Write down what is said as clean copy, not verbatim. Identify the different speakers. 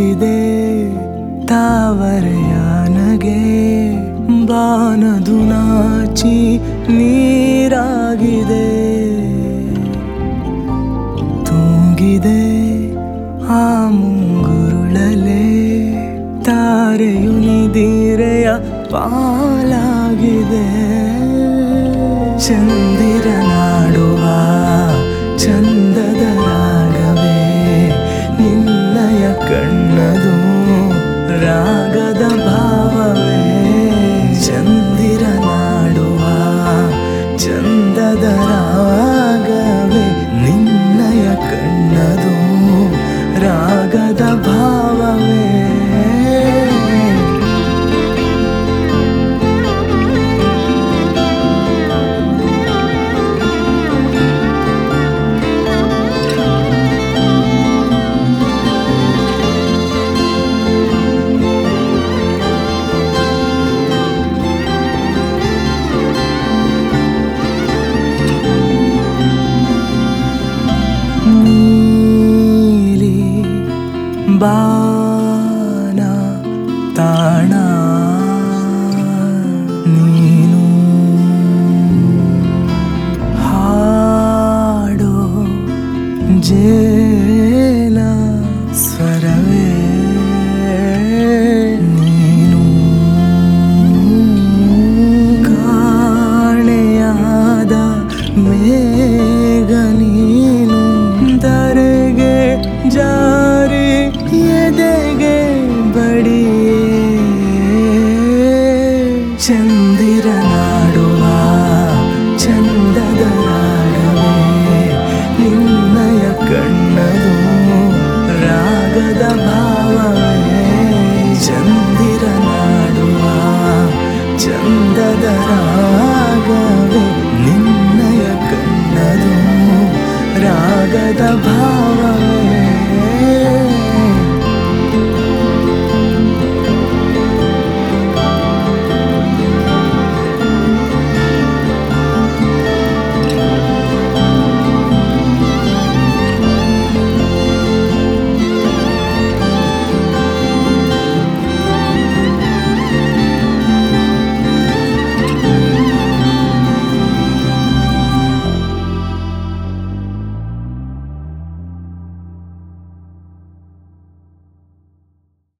Speaker 1: ತಿಳಿಸಿದೆ ತಾವರೆಯಾನಗೆ ಬಾನದು ನಾಚಿ ನೀರಾಗಿದೆ ತೂಗಿದೆ ಆ ಮುಂಗುರುಳಲೆ ತಾರೆಯು ನಿದಿರೆಯ ಪಾಲಾಗಿದೆ ಚಂದಿರನಾಡುವ ಚಂದದ ರಾಗವೇ ನಿನ್ನಯ ಕಣ್ಣದು ರಾಗದ ಭಾವವೇ ಚಂದಿರನಾಡುವ ಚಂದದ ರಾಗವೇ ನಿನ್ನಯ ಕಣ್ಣದು ರಾಗದ ಭಾವವೇ ಬಾನ ತಾಣ ನೀನು ಹಾಡೋ ಜೇ